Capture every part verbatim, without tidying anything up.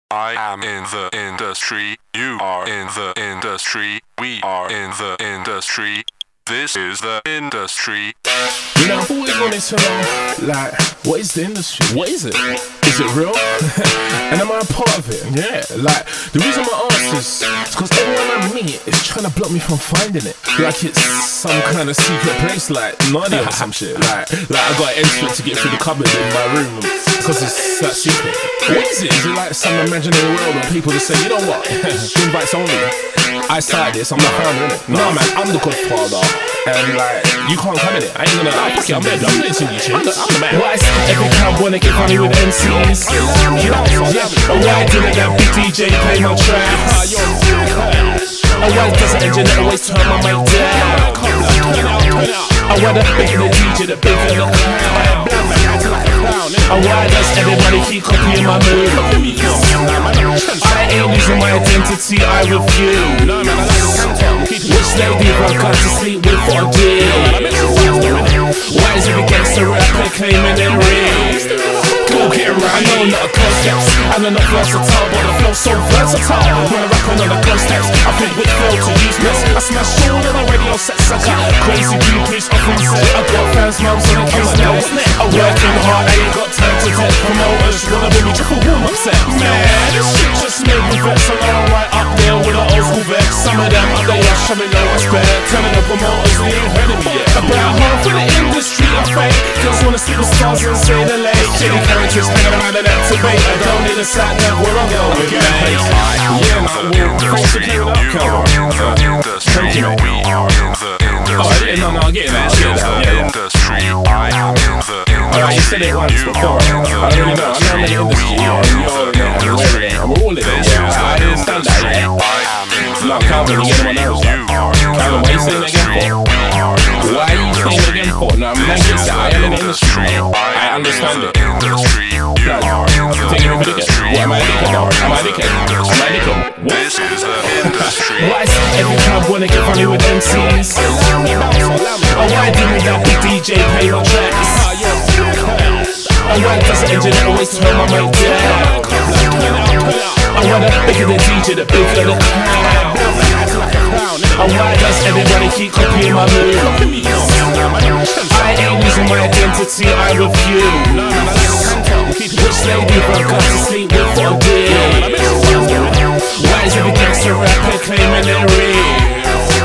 I am in the industry. You are in the industry. We are in the industry. This is the industry. You know, I've always wanted to know, like, what is the industry? What is it? Is it real? And am I a part of it? Yeah, like, the reason I ask this is because everyone I meet is trying to block me from finding it. Like it's some kind of secret place, like Narnia or some shit. Like, like I got an entrance to get through the cupboard in my room because it's that secret. What is it? Is it like some imaginary world where people just say, you know what, invites only? I started this, I'm the founder, innit? No man, I'm the godfather. And like, you can't come in it. I ain't gonna, oh, fuck it, I'm there, I'm listening to you shit. I'm the, I'm the man. Why is every club wanna get funny with M Cs? You know, yeah. And why didn't that big D J play my tracks? And why does the engineer always turn my mic down? And why the bigger the D J, the bigger the crowd? And why does everybody keep copying my moves? I ain't losing my identity, I refuse. Which lady I got to sleep with for a deal? Why is every gangster rapper claiming their ring? Go get around, I know I'm not a close steps, and I'm not versatile, but the flow's so versatile. When I rap on the close steps, I think with flow to use mess. I smash all of the radio sets, I got crazy blueprints off on set. I got fans, mums, and kids now. I'm working hard, I ain't got time to test promoters. Wanna be me just for warm up set. Man, this shit just made me vex, and I'm right up there with an old school vex. Some of them up there showing no respect, telling the promoters they ain't heard of me yet. About half of the industry are fake, girls wanna see the stars and say the late. Shitty characters hanging around and activate. I don't need a sat nav where I'm going. Yeah, man, well, thanks for clearing up, Calvin. Thank you, mate. Oh, I didn't know, no, I'm getting that shit out. Yeah, yeah. Alright, you said it once before. I don't really know. I know I'm in the industry, yeah, and you're in it, and we're in it, and we're all in it, yeah. I understand that, yeah. No, Calvin, you get on my nerves, man. Calvin, why are you saying it again for? Why are you saying it again for? No, I'm not getting that. I am in the industry. I understand it. No, take it over again. What, am I a dickhead now? Am I a dickhead? Am I a dickhead? This is the industry. Why is every club wanna get funny with M Cs? And why didn't that big D J play my tracks? And why does the engineer always turn my mic down? And why the bigger the D J, the bigger the crowd? And why does everybody keep copying my moves? I ain't losing my identity, I refuse. Which lady I got to sleep with for a deal? Why is every gangster rapper claiming their ring?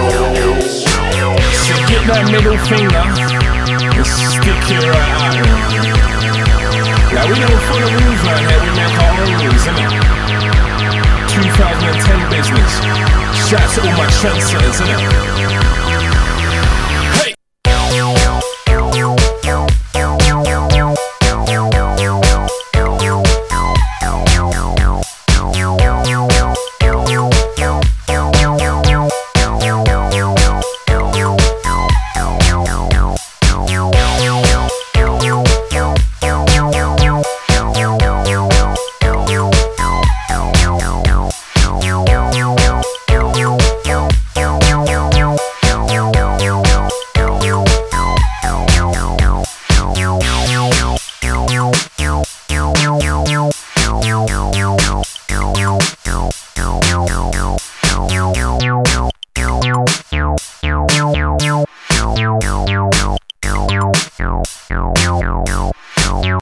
So get that middle finger and stick it right out. Now we don't follow rules right here, we make our own rules, innit? twenty ten business. Shout out to all my trendsetters, innit?